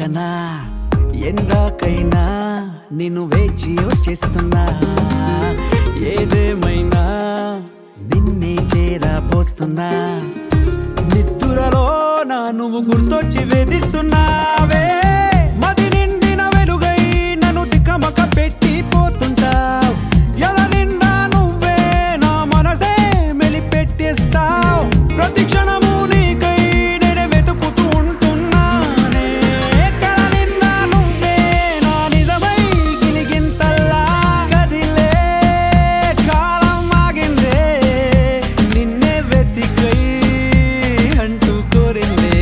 పక్కన ఎందాకైనా నిన్ను వేచి వచ్చేస్తున్నా ఏదేమైనా నిన్నే చేరపోస్తున్నా నిద్దురలో నా నువ్వు గుర్తొచ్చి వేధిస్తున్నావే మది నిండిన వెలుగై నన్ను తికమక పెట్టి పోతుంటావు ఎలా నిండా నువ్వే నా మనసే మెలిపెట్టేస్తావు ప్రతి క్షణము నీకై నేనే వెతుకుతూ ఉంటున్నానే కల నిండా నువ్వే నా నిజమై గిలిగింతల్లా కదిలే కాలం ఆగిందే నిన్నే వెతికై అంటూ కోరిందే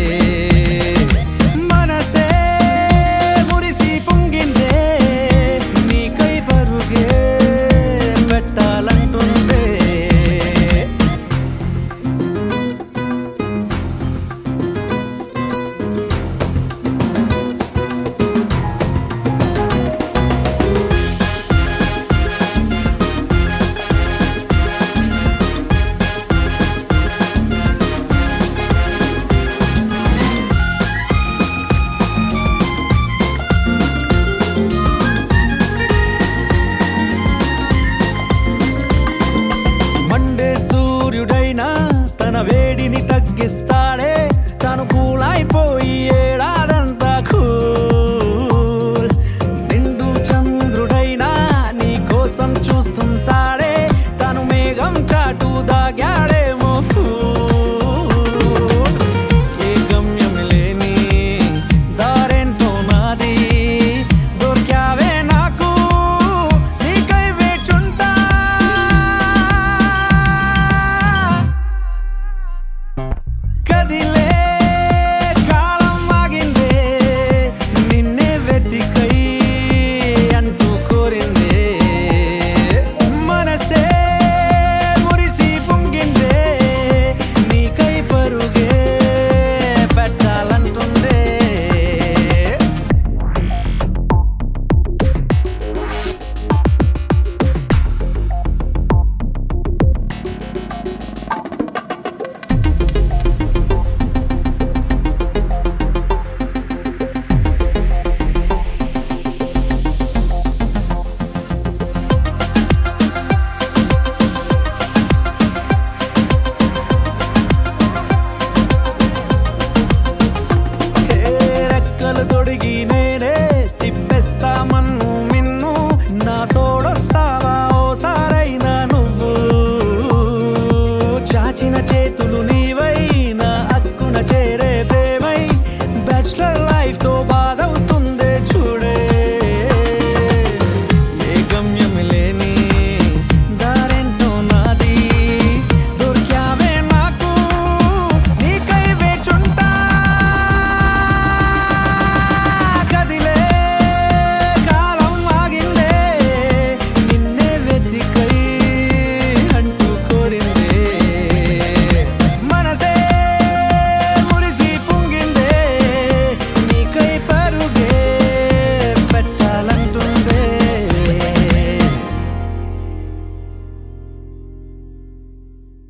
మనసే మురిసి పొంగిందే నీకై పరుగే పెట్టాలంటుందే మండే సూర్యుడైనా తన వేడిని తగ్గిస్తాడే తను కూలైపోయి ఏడాదంతా కూల్ నిండు చంద్రుడైనా నీ కోసం చూస్తుంటాడే తను మేఘం చాటు దాగాడేమో ఏ గమ్యం లేని దారేంటో నాది దొరికావే నాకు నీకై వేచుంటా కదిలే కాలం ఆగిందే నిన్నే వెతికై అంటూ కోరిందే మనసే మురిసి పొంగిందే నీకై పరుగే పెట్టాలంటుందే రెక్కలు తొడిగి నేనే తిప్పేస్తా